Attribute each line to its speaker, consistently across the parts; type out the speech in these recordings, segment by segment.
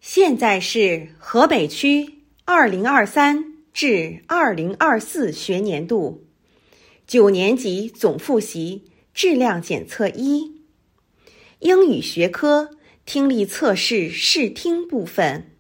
Speaker 1: 现在是河北区2023至2024学年度9年级总复习质量检测1英语学科听力测试试听部分。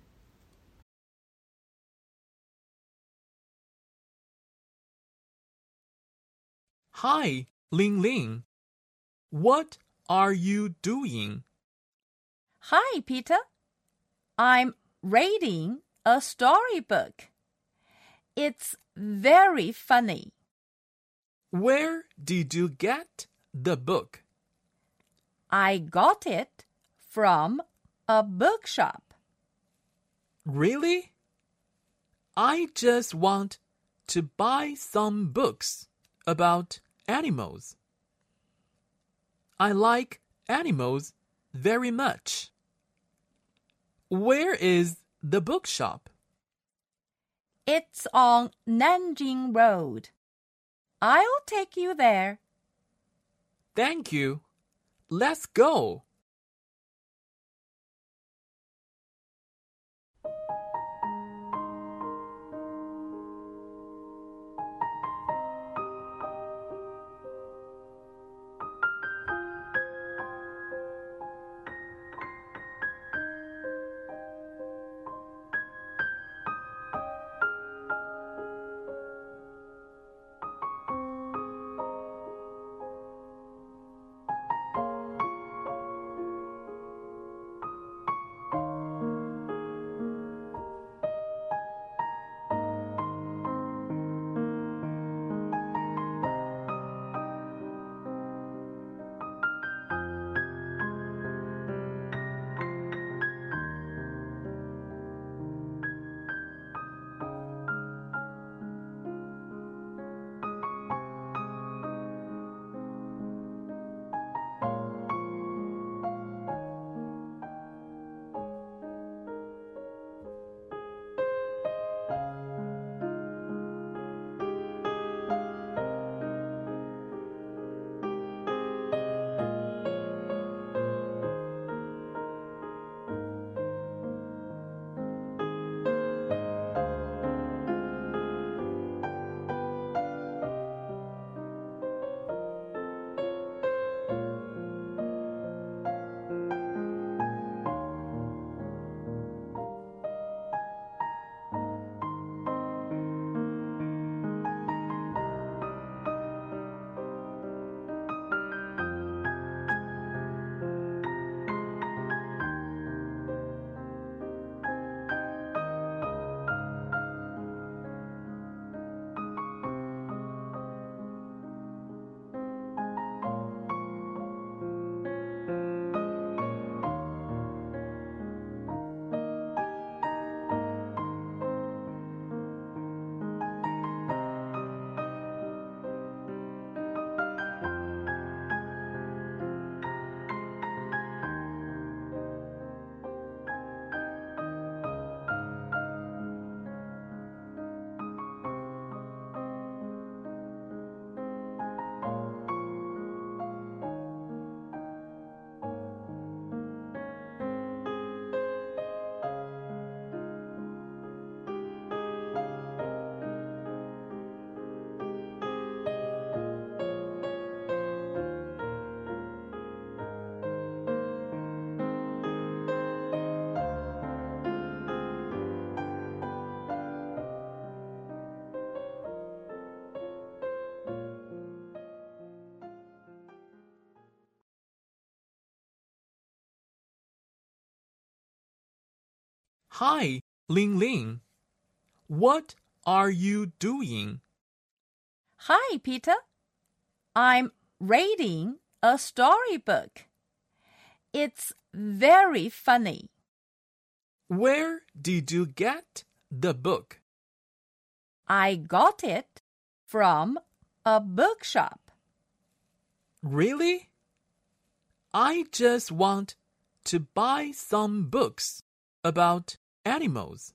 Speaker 2: Hi, Ling Ling. What are you doing?
Speaker 3: Hi, Peter. I'm reading a storybook. It's very funny.
Speaker 2: Where did you get the book?
Speaker 3: I got it from a bookshop.
Speaker 2: Really? I just want to buy some books about animals. I like animals very much. Where is the bookshop?
Speaker 3: It's on Nanjing Road. I'll take you there.
Speaker 2: Thank you. Let's go. Hi, Ling Ling. What are you doing?
Speaker 3: Hi, Peter. I'm reading a storybook. It's very funny.
Speaker 2: Where did you get the book?
Speaker 3: I got it from a bookshop.
Speaker 2: Really? I just want to buy some books about animals.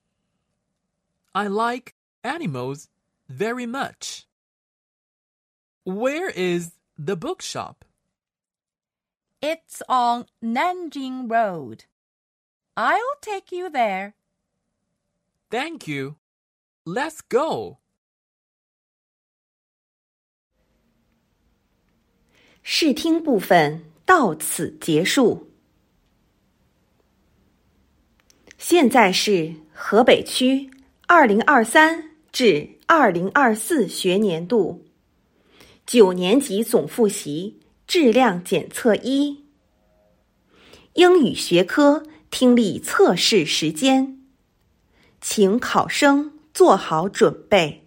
Speaker 2: I like animals very much. Where is the bookshop?
Speaker 3: It's on Nanjing Road. I'll take you there.
Speaker 2: Thank you. Let's go.
Speaker 1: 试听部分到此结束。现在是河北区2023至2024学年度9年级总复习质量检测1，英语学科听力测试时间，请考生做好准备。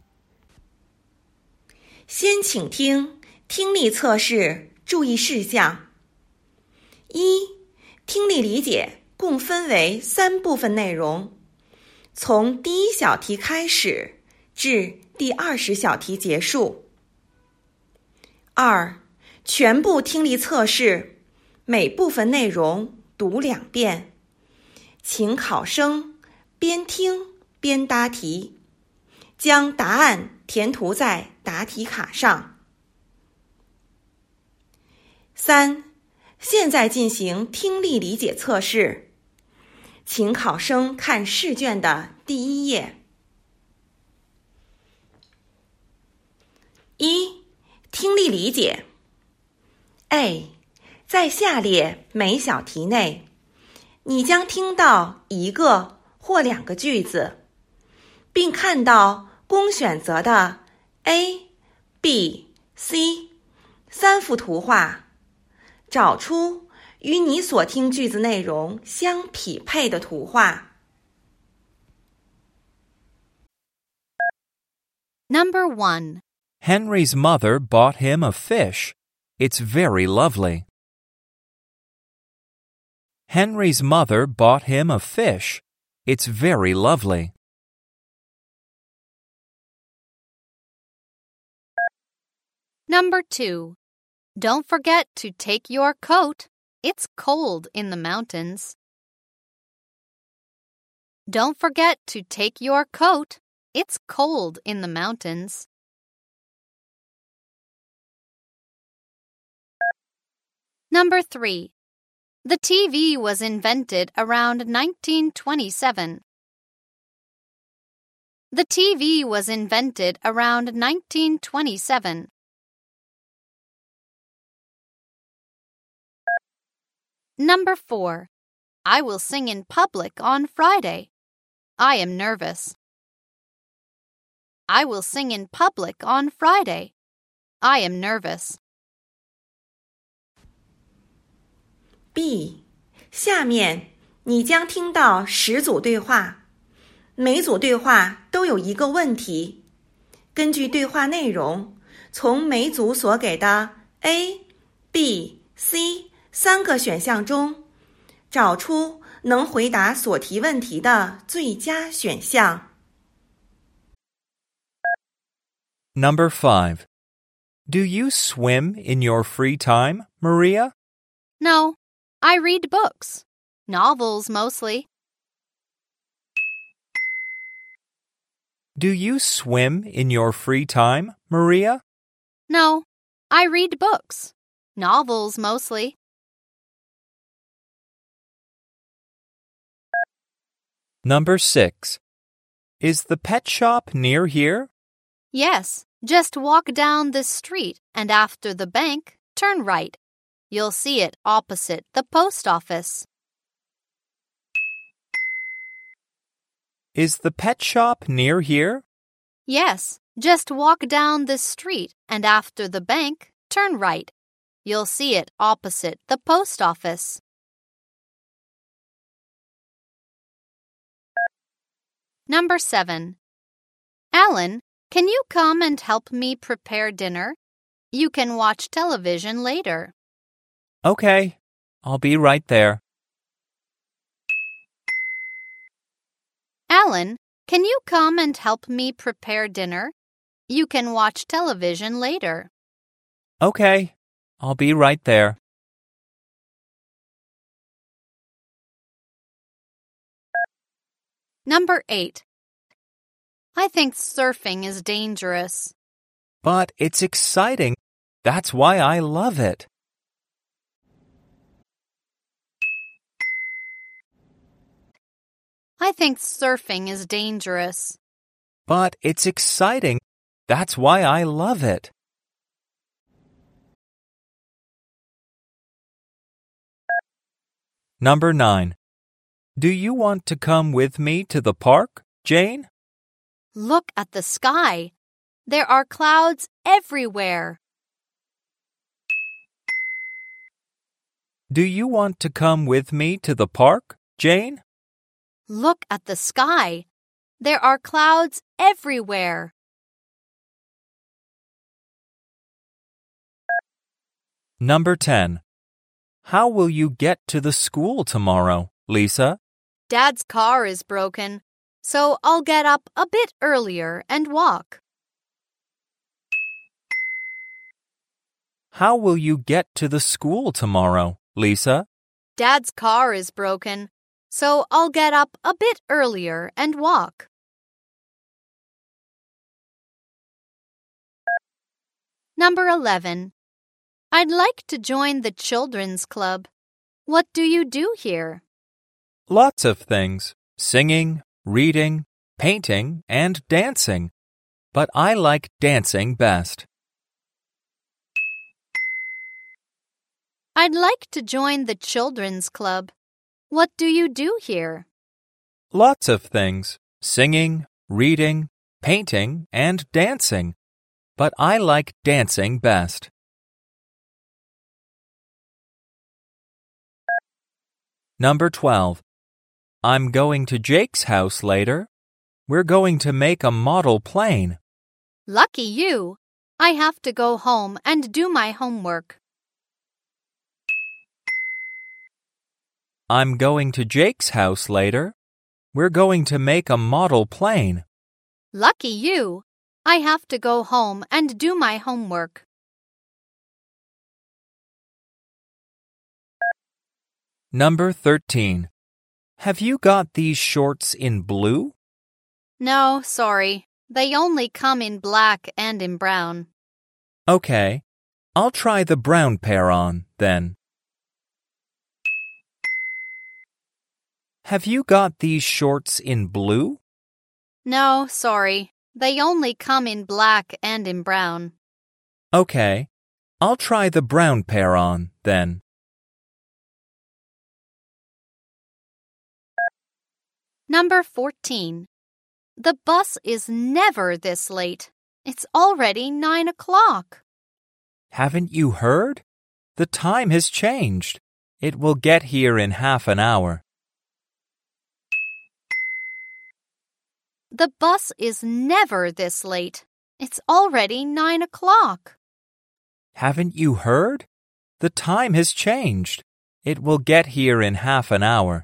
Speaker 1: 先请听听力测试注意事项。1、听力理解共分为3部分内容，从第1小题开始至第20小题结束。2、全部听力测试，每部分内容读2遍，请考生边听边答题，将答案填涂在答题卡上。3、现在进行听力理解测试，请考生看试卷的第1页。1、听力理解。A. 在下列每小题内，你将听到1个或2个句子，并看到供选择的 A、B、C 3幅图画，找出与你所听句子内容相匹配的图画。
Speaker 4: Number 1.
Speaker 5: Henry's mother bought him a fish. It's very lovely. Henry's mother bought him a fish. It's very lovely.
Speaker 4: Number 2. Don't forget to take your coat. It's cold in the mountains. Don't forget to take your coat. It's cold in the mountains. Number 3. The TV was invented around 1927. The TV was invented around 1927. Number 4. I will sing in public on Friday. I am nervous. I will sing in public on Friday. I am nervous.
Speaker 1: B. 下面你将听到10组对话，每组对话都有1个问题。根据对话内容，从每组所给的 A、B、C 3个选项中，找出能回答所提问题的最佳选项。
Speaker 5: Number 5. Do you swim in your free time, Maria?
Speaker 4: No, I read books. Novels mostly.
Speaker 5: Do you swim in your free time, Maria?
Speaker 4: No, I read books. Novels mostly.
Speaker 5: Number 6. Is the pet shop near here?
Speaker 4: Yes, just walk down this street and after the bank, turn right. You'll see it opposite the post office.
Speaker 5: Is the pet shop near here?
Speaker 4: Yes, just walk down this street and after the bank, turn right. You'll see it opposite the post office. Number 7. Alan, can you come and help me prepare dinner? You can watch television later.
Speaker 5: Okay, I'll be right there.
Speaker 4: Alan, can you come and help me prepare dinner? You can watch television later.
Speaker 5: Okay, I'll be right there.
Speaker 4: Number 8. I think surfing is dangerous.
Speaker 5: But it's exciting. That's why I love it.
Speaker 4: I think surfing is dangerous.
Speaker 5: But it's exciting. That's why I love it. Number 9. Do you want to come with me to the park, Jane?
Speaker 4: Look at the sky. There are clouds everywhere.
Speaker 5: Do you want to come with me to the park, Jane?
Speaker 4: Look at the sky. There are clouds everywhere.
Speaker 5: Number 10. How will you get to the school tomorrow, Lisa?
Speaker 4: Dad's car is broken, so I'll get up a bit earlier and walk.
Speaker 5: How will you get to the school tomorrow, Lisa?
Speaker 4: Dad's car is broken, so I'll get up a bit earlier and walk. Number 11. I'd like to join the children's club. What do you do here?
Speaker 5: Lots of things. Singing, reading, painting, and dancing. But I like dancing best.
Speaker 4: I'd like to join the children's club. What do you do here?
Speaker 5: Lots of things. Singing, reading, painting, and dancing. But I like dancing best. Number 12. I'm going to Jake's house later. We're going to make a model plane.
Speaker 4: Lucky you. I have to go home and do my homework.
Speaker 5: I'm going to Jake's house later. We're going to make a model plane.
Speaker 4: Lucky you. I have to go home and do my homework.
Speaker 5: Number 13. Have you got these shorts in blue?
Speaker 4: No, sorry. They only come in black and in brown.
Speaker 5: Okay. I'll try the brown pair on, then. Have you got these shorts in blue?
Speaker 4: No, sorry. They only come in black and in brown.
Speaker 5: Okay. I'll try the brown pair on, then.
Speaker 4: Number 14. The bus is never this late. It's already 9 o'clock.
Speaker 5: Haven't you heard? The time has changed. It will get here in half an hour.
Speaker 4: The bus is never this late. It's already 9 o'clock.
Speaker 5: Haven't you heard? The time has changed. It will get here in half an hour.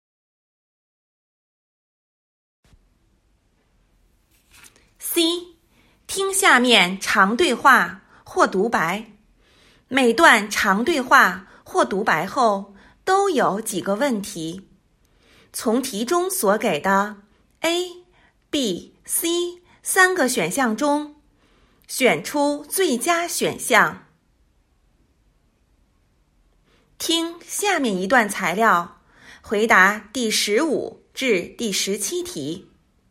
Speaker 1: C. 听下面长对话或独白。每段长对话或独白后都有几个问题。从题中所给的 A、B、C 三个选项中，选出最佳选项。听下面一段材料，回答第15至第17题。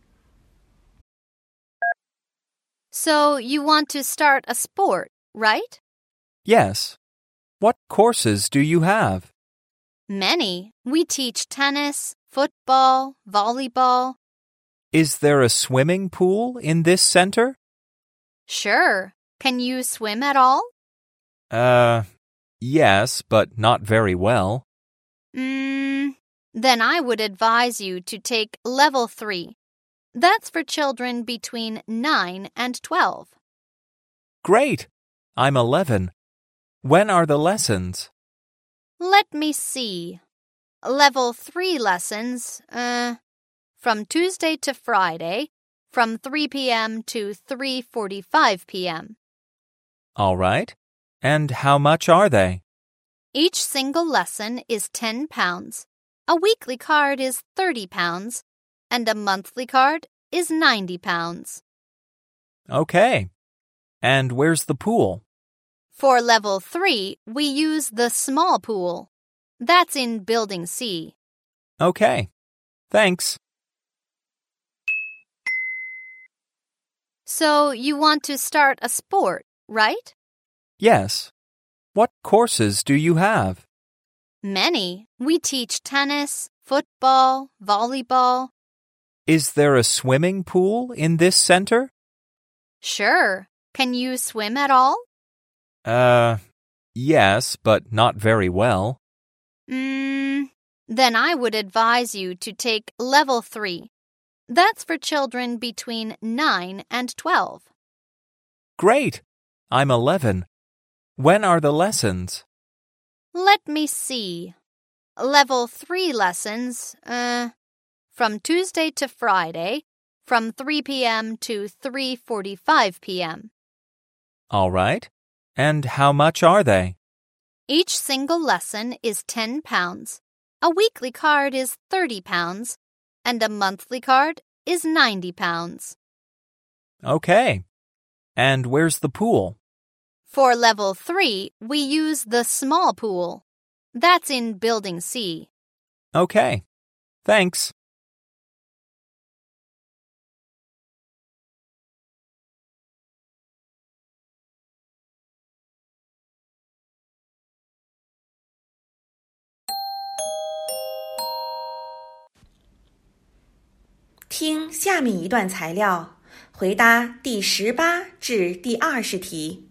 Speaker 4: So you want to start a sport, right?
Speaker 5: Yes. What courses do you have?
Speaker 4: Many. We teach tennis, football, volleyball.
Speaker 5: Is there a swimming pool in this center?
Speaker 4: Sure. Can you swim at all?
Speaker 5: Yes, but not very well.
Speaker 4: Then I would advise you to take level 3. That's for children between 9 and 12.
Speaker 5: Great! I'm 11. When are the lessons?
Speaker 4: Let me see. Level 3 lessons, from Tuesday to Friday, from 3 p.m. to 3:45 p.m.
Speaker 5: All right. And how much are they?
Speaker 4: Each single lesson is £10. A weekly card is £30, and a monthly card is £90.
Speaker 5: Okay. And where's the pool?
Speaker 4: For level 3, we use the small pool. That's in Building C.
Speaker 5: Okay. Thanks.
Speaker 4: So you want to start a sport, right?
Speaker 5: Yes. What courses do you have?
Speaker 4: Many. We teach tennis, football, volleyball.
Speaker 5: Is there a swimming pool in this center?
Speaker 4: Sure. Can you swim at all?
Speaker 5: Yes, but not very well.
Speaker 4: Then I would advise you to take Level 3. That's for children between 9 and 12.
Speaker 5: Great! I'm 11. When are the lessons?
Speaker 4: Let me see. Level 3 lessons, from Tuesday to Friday, from 3 p.m. to 3:45 p.m.
Speaker 5: All right. And how much are they?
Speaker 4: Each single lesson is £10. A weekly card is £30, and a monthly card is £90.
Speaker 5: Okay. And where's the pool?
Speaker 4: For Level 3, we use the small pool. That's in Building C.
Speaker 5: Okay. Thanks.
Speaker 1: 听下面一段材料，回答第18至第20题。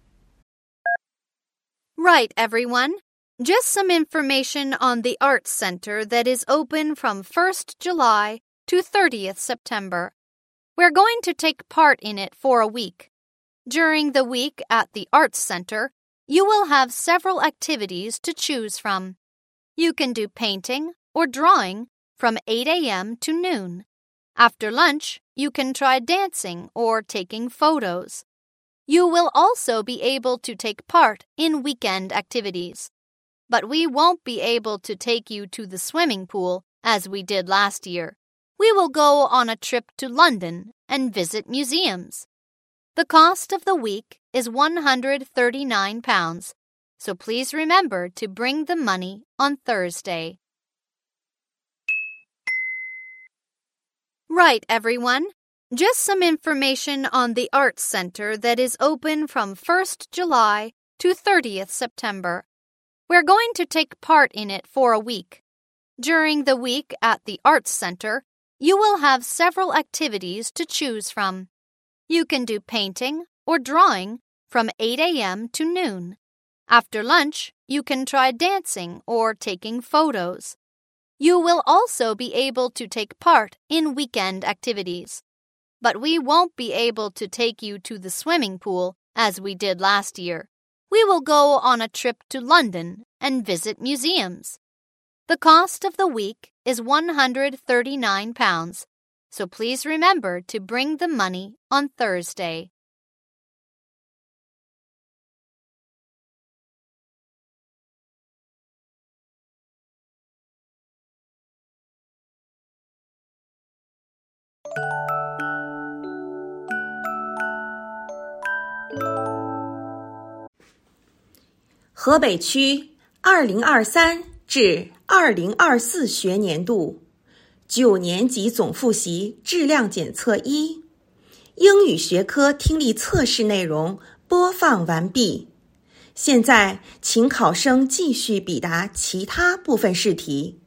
Speaker 4: Right, everyone. Just some information on the Arts Center that is open from 1st July to 30th September. We're going to take part in it for a week. During the week at the Arts Center, you will have several activities to choose from. You can do painting or drawing from 8 a.m. to noon. After lunch, you can try dancing or taking photos. You will also be able to take part in weekend activities. But we won't be able to take you to the swimming pool as we did last year. We will go on a trip to London and visit museums. The cost of the week is £139, so please remember to bring the money on Thursday. Right, everyone. Just some information on the Arts Center that is open from 1st July to 30th September. We're going to take part in it for a week. During the week at the Arts Center, you will have several activities to choose from. You can do painting or drawing from 8 a.m. to noon. After lunch, you can try dancing or taking photos. You will also be able to take part in weekend activities. But we won't be able to take you to the swimming pool as we did last year. We will go on a trip to London and visit museums. The cost of the week is £139, so please remember to bring the money on Thursday.
Speaker 1: 河北区2023至2024学年度9年级总复习质量检测1英语学科听力测试内容播放完毕。现在请考生继续笔答其他部分试题。